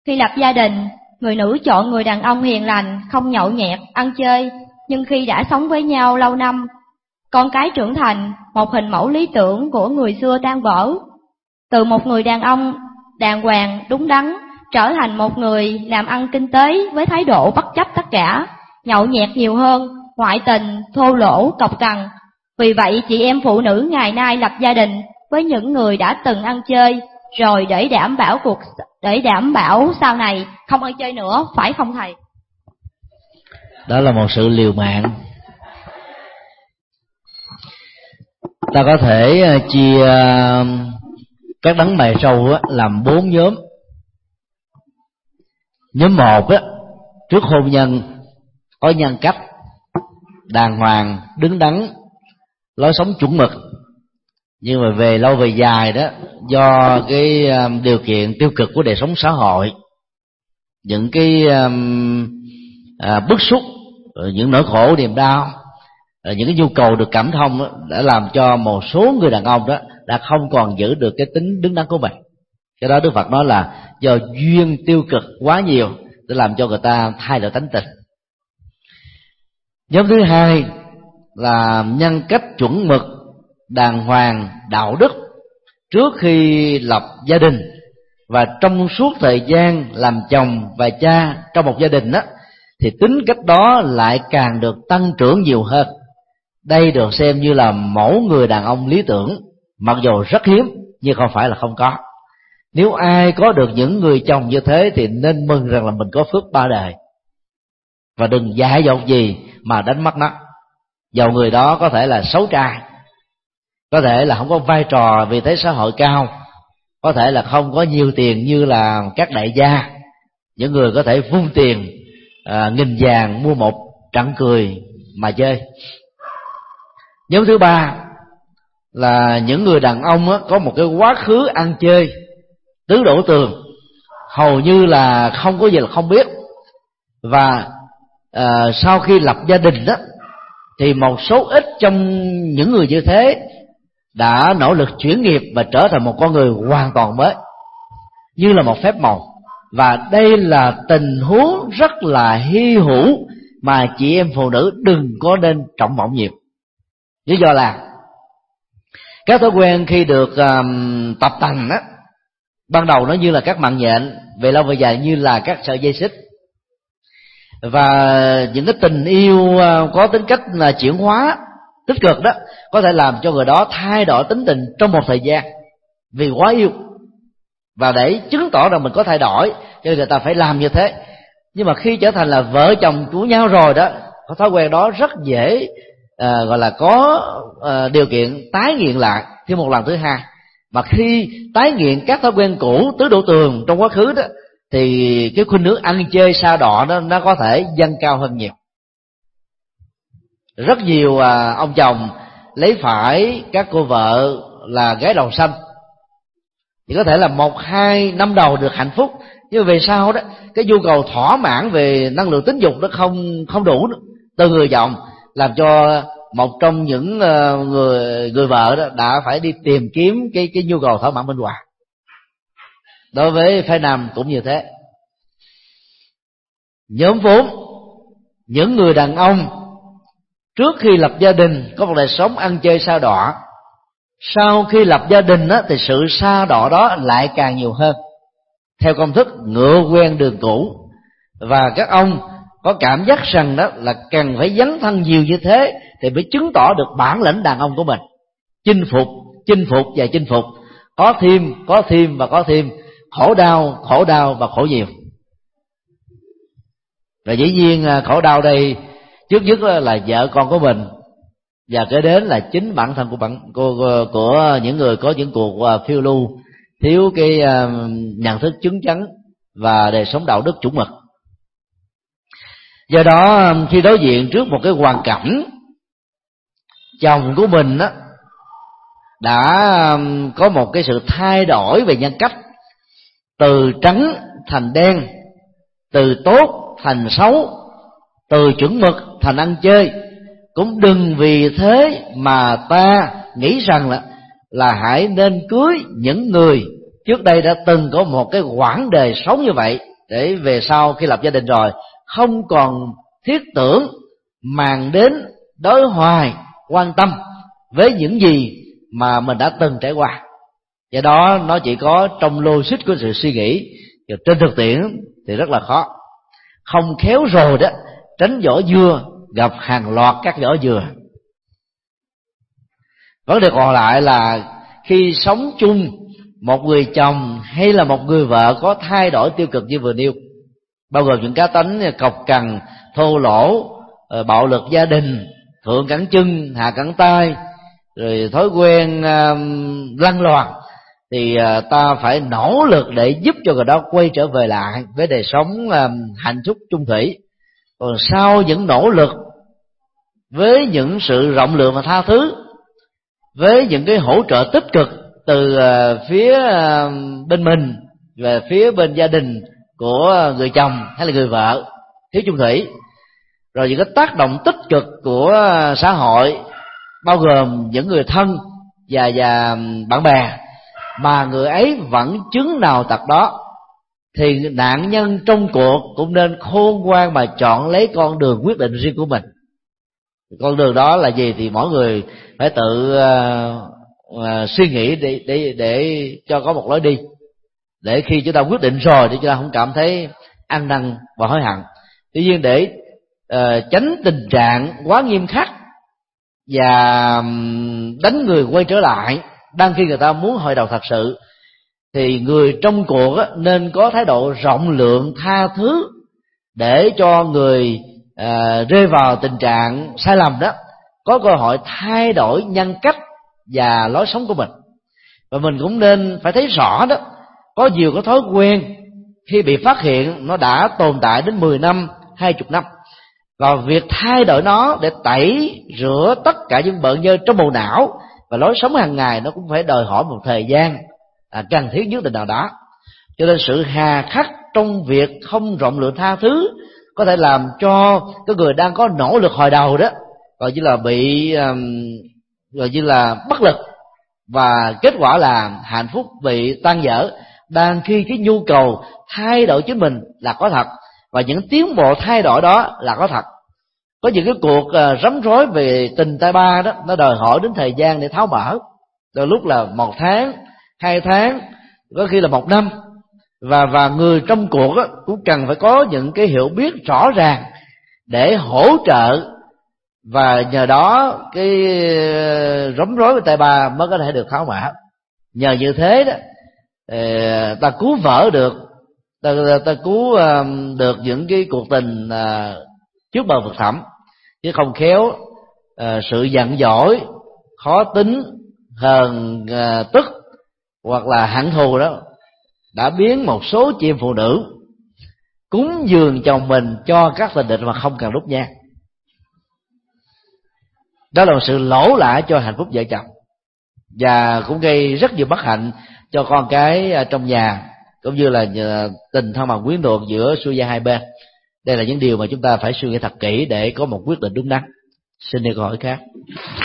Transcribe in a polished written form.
Khi lập gia đình, người nữ chọn người đàn ông hiền lành, không nhậu nhẹt, ăn chơi, nhưng khi đã sống với nhau lâu năm, con cái trưởng thành, một hình mẫu lý tưởng của người xưa tan vỡ. Từ một người đàn ông đàng hoàng, đúng đắn, trở thành một người làm ăn kinh tế với thái độ bất chấp tất cả, nhậu nhẹt nhiều hơn, ngoại tình, thô lỗ, cọc cằn. Vì vậy chị em phụ nữ ngày nay lập gia đình với những người đã từng ăn chơi, rồi để đảm bảo sau này không ăn chơi nữa, phải không thầy? Đó là một sự liều mạng. Ta có thể chia các đấng mày râu làm 4 nhóm. Nhóm 1 trước hôn nhân có nhân cách đàng hoàng, đứng đắn, lối sống chuẩn mực, nhưng mà về lâu về dài đó, do cái điều kiện tiêu cực của đời sống xã hội, những cái bức xúc, những nỗi khổ niềm đau, những cái nhu cầu được cảm thông đó, đã làm cho một số người đàn ông đó đã không còn giữ được cái tính đứng đắn của mình. Cái đó Đức Phật nói là do duyên tiêu cực quá nhiều để làm cho người ta thay đổi tánh tình. Nhóm thứ 2 là nhân cách chuẩn mực, đàng hoàng, đạo đức trước khi lập gia đình, và trong suốt thời gian làm chồng và cha trong một gia đình đó, thì tính cách đó lại càng được tăng trưởng nhiều hơn. Đây được xem như là mẫu người đàn ông lý tưởng, mặc dù rất hiếm nhưng không phải là không có. Nếu ai có được những người chồng như thế thì nên mừng rằng là mình có phước 3 đời, và đừng dại dột gì mà đánh mất nó. Dầu người đó có thể là xấu trai, có thể là không có vai trò vị thế xã hội cao, có thể là không có nhiều tiền như là các đại gia, những người có thể vung tiền nghìn vàng mua một trận cười mà chơi. Nhóm thứ 3 là những người đàn ông có một cái quá khứ ăn chơi tứ đổ tường, hầu như là không có gì là không biết, và sau khi lập gia đình đó thì một số ít trong những người như thế đã nỗ lực chuyển nghiệp và trở thành một con người hoàn toàn mới, như là một phép màu. Và đây là tình huống rất là hy hữu mà chị em phụ nữ đừng có nên trọng vọng nhiều. Lý do là các thói quen khi được tập tành đó, ban đầu nó như là các mạng nhện, về lâu về dài như là các sợi dây xích. Và những cái tình yêu có tính cách là chuyển hóa tích cực đó có thể làm cho người đó thay đổi tính tình trong một thời gian vì quá yêu. Và để chứng tỏ rằng mình có thay đổi cho nên người ta phải làm như thế. Nhưng mà khi trở thành là vợ chồng của nhau rồi đó, có thói quen đó rất dễ gọi là có điều kiện tái nghiện lại thêm một lần thứ hai. Mà khi tái nghiện các thói quen cũ tứ đổ tường trong quá khứ đó, thì cái khuynh hướng ăn chơi sa đọa đó nó có thể dâng cao hơn nhiều. Rất nhiều ông chồng lấy phải các cô vợ là gái đầu xanh, thì có thể là 1-2 năm đầu được hạnh phúc, nhưng về sau đó cái nhu cầu thỏa mãn về năng lượng tính dục nó không đủ nữa, từ người chồng, làm cho một trong những người vợ đó đã phải đi tìm kiếm cái nhu cầu thỏa mãn bên ngoài. Đối với phái nam cũng như thế. Nhóm 4, những người đàn ông trước khi lập gia đình có một đời sống ăn chơi sa đọa, sau khi lập gia đình đó, thì sự sa đọa đó lại càng nhiều hơn, theo công thức ngựa quen đường cũ. Và các ông có cảm giác rằng đó là cần phải dấn thân nhiều như thế thì mới chứng tỏ được bản lĩnh đàn ông của mình, chinh phục và chinh phục, có thêm và có thêm, khổ đau và khổ nhiều. Và dĩ nhiên khổ đau đây trước nhất là vợ con của mình, và kế đến là chính bản thân của những người có những cuộc phiêu lưu, thiếu cái nhận thức chứng chắn và đời sống đạo đức chuẩn mực. Do đó khi đối diện trước một cái hoàn cảnh chồng của mình đó đã có một cái sự thay đổi về nhân cách, từ trắng thành đen, từ tốt thành xấu, từ chuẩn mực thành ăn chơi, cũng đừng vì thế mà ta nghĩ rằng là hãy nên cưới những người trước đây đã từng có một cái quãng đời sống như vậy, để về sau khi lập gia đình rồi không còn thiết tưởng màng đến đối hoài quan tâm với những gì mà mình đã từng trải qua. Do đó nó chỉ có trong logic của sự suy nghĩ, và trên thực tiễn thì rất là khó. Không khéo rồi đó, tránh vỏ dưa gặp hàng loạt các vỏ dừa. Vấn đề còn lại là khi sống chung, một người chồng hay là một người vợ có thay đổi tiêu cực như vừa nêu, bao gồm những cá tánh cọc cằn, thô lỗ, bạo lực gia đình, thượng cẳng chân hạ cẳng tay, rồi thói quen lăng loàn, thì ta phải nỗ lực để giúp cho người đó quay trở về lại với đời sống hạnh phúc chung thủy. Còn sau những nỗ lực, với những sự rộng lượng và tha thứ, với những cái hỗ trợ tích cực từ phía bên mình và phía bên gia đình của người chồng hay là người vợ thiếu chung thủy, rồi những cái tác động tích cực của xã hội bao gồm những người thân và bạn bè, mà người ấy vẫn chứng nào tật đó, thì nạn nhân trong cuộc cũng nên khôn ngoan mà chọn lấy con đường quyết định riêng của mình. Con đường đó là gì thì mỗi người phải tự suy nghĩ để cho có một lối đi, để khi chúng ta quyết định rồi thì chúng ta không cảm thấy ăn năn và hối hận. Tuy nhiên để tránh tình trạng quá nghiêm khắc và đánh người quay trở lại đang khi người ta muốn hồi đầu thật sự, thì người trong cuộc nên có thái độ rộng lượng tha thứ để cho người rơi vào tình trạng sai lầm đó có cơ hội thay đổi nhân cách và lối sống của mình. Và mình cũng nên phải thấy rõ đó, có nhiều cái thói quen khi bị phát hiện nó đã tồn tại đến 10 năm, 20 năm, và việc thay đổi nó để tẩy rửa tất cả những bợn nhơ trong bộ não và lối sống hàng ngày nó cũng phải đòi hỏi một thời gian cần thiết nhất định nào đó. Cho nên sự hà khắc trong việc không rộng lượng tha thứ có thể làm cho cái người đang có nỗ lực hồi đầu đó gọi như là bị gọi như là bất lực, và kết quả là hạnh phúc bị tan vỡ, đang khi cái nhu cầu thay đổi chính mình là có thật, và những tiến bộ thay đổi đó là có thật. Có những cái cuộc rắm rối về tình tay ba đó, nó đòi hỏi đến thời gian để tháo mở, đôi lúc là 1 tháng, 2 tháng, có khi là 1 năm. Và người trong cuộc cũng cần phải có những cái hiểu biết rõ ràng để hỗ trợ, và nhờ đó cái rắm rối về tay ba mới có thể được tháo mở. Nhờ như thế đó ta cứu vỡ được, ta cứu được những cái cuộc tình trước bờ vực thẳm, chứ không khéo sự giận dỗi, khó tính, hờn tức hoặc là hận thù đó đã biến một số chị em phụ nữ cúng dường chồng mình cho các tình địch mà không cần đốt nhang. Đó là một sự lỗ lã cho hạnh phúc vợ chồng, và cũng gây rất nhiều bất hạnh cho con cái trong nhà, cũng như là tình thân bằng quyến thuộc giữa xuôi gia hai bên. Đây là những điều mà chúng ta phải suy nghĩ thật kỹ để có một quyết định đúng đắn. Xin đi câu hỏi khác.